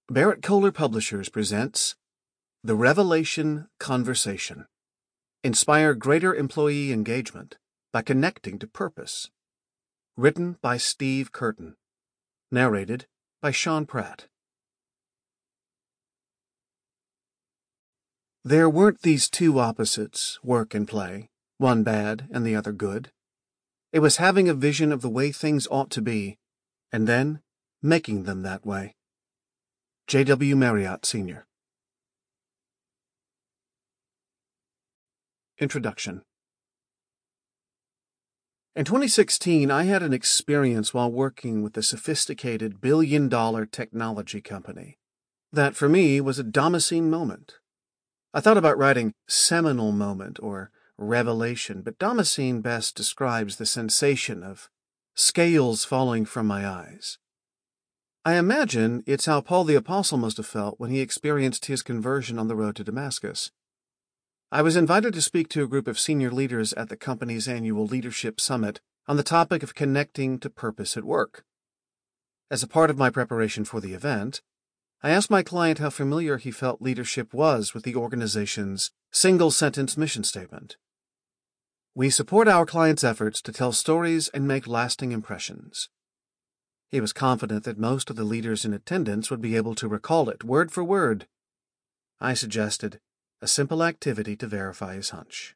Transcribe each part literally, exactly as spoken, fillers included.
Barrett Kohler Publishers presents The Revelation Conversation. Inspire greater employee engagement by connecting to purpose. Written by Steve Curtin. Narrated by Sean Pratt. There weren't these two opposites, work and play, one bad and the other good. It was having a vision of the way things ought to be, and then making them that way. J W Marriott, Senior Introduction. In twenty sixteen, I had an experience while working with a sophisticated billion-dollar technology company. That, for me, was a Damascene moment. I thought about writing seminal moment or revelation, but Damascene best describes the sensation of scales falling from my eyes. I imagine it's how Paul the Apostle must have felt when he experienced his conversion on the road to Damascus. I was invited to speak to a group of senior leaders at the company's annual Leadership Summit on the topic of connecting to purpose at work. As a part of my preparation for the event, I asked my client how familiar he felt leadership was with the organization's single-sentence mission statement. We support our clients' efforts to tell stories and make lasting impressions. He was confident that most of the leaders in attendance would be able to recall it word for word. I suggested a simple activity to verify his hunch.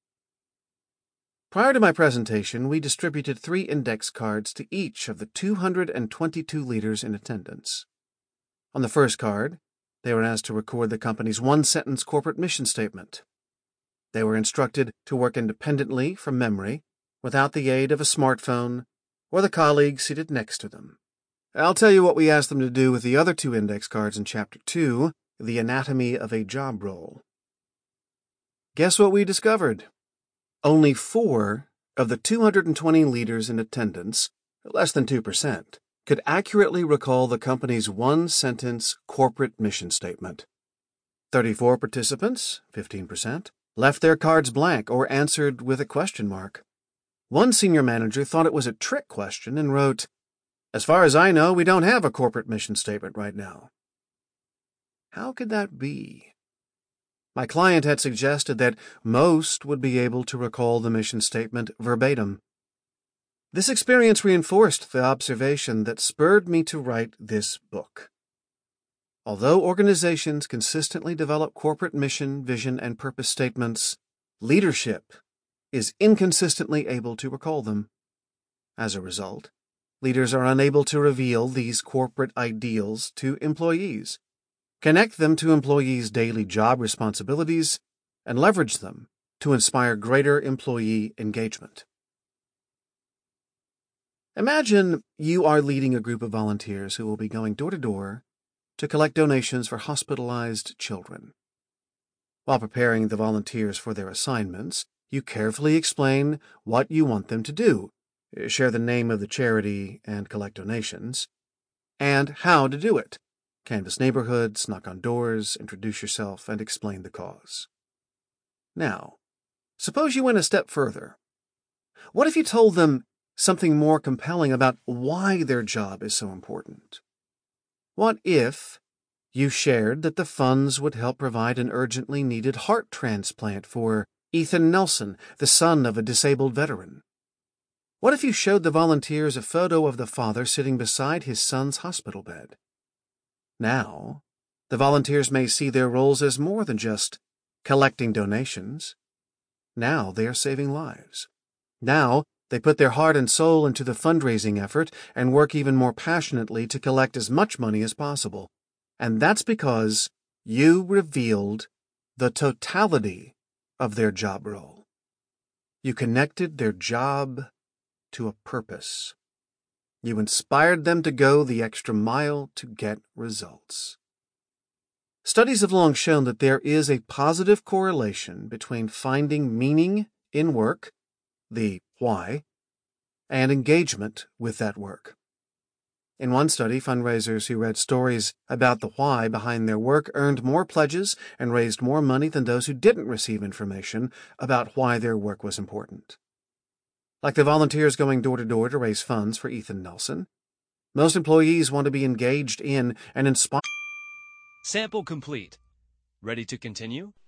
Prior to my presentation, we distributed three index cards to each of the two hundred twenty-two leaders in attendance. On the first card, they were asked to record the company's one-sentence corporate mission statement. They were instructed to work independently from memory, without the aid of a smartphone or the colleague seated next to them. I'll tell you what we asked them to do with the other two index cards in Chapter two, The Anatomy of a Job Role. Guess what we discovered? Only four of the two hundred twenty leaders in attendance, less than two percent, could accurately recall the company's one-sentence corporate mission statement. thirty-four participants, fifteen percent, left their cards blank or answered with a question mark. One senior manager thought it was a trick question and wrote, "As far as I know, we don't have a corporate mission statement right now." How could that be? My client had suggested that most would be able to recall the mission statement verbatim. This experience reinforced the observation that spurred me to write this book. Although organizations consistently develop corporate mission, vision, and purpose statements, leadership is inconsistently able to recall them. As a result, leaders are unable to reveal these corporate ideals to employees, connect them to employees' daily job responsibilities, and leverage them to inspire greater employee engagement. Imagine you are leading a group of volunteers who will be going door to door to collect donations for hospitalized children. While preparing the volunteers for their assignments, you carefully explain what you want them to do, share the name of the charity and collect donations, and how to do it. Canvass neighborhoods, knock on doors, introduce yourself, and explain the cause. Now, suppose you went a step further. What if you told them something more compelling about why their job is so important? What if you shared that the funds would help provide an urgently needed heart transplant for Ethan Nelson, the son of a disabled veteran? What if you showed the volunteers a photo of the father sitting beside his son's hospital bed? Now, the volunteers may see their roles as more than just collecting donations. Now they are saving lives. Now they put their heart and soul into the fundraising effort and work even more passionately to collect as much money as possible. And that's because you revealed the totality of their job role. You connected their job to a purpose. You inspired them to go the extra mile to get results. Studies have long shown that there is a positive correlation between finding meaning in work, the why, and engagement with that work. In one study, fundraisers who read stories about the why behind their work earned more pledges and raised more money than those who didn't receive information about why their work was important. Like the volunteers going door to door to raise funds for Ethan Nelson, most employees want to be engaged in and inspired. Sample complete. Ready to continue?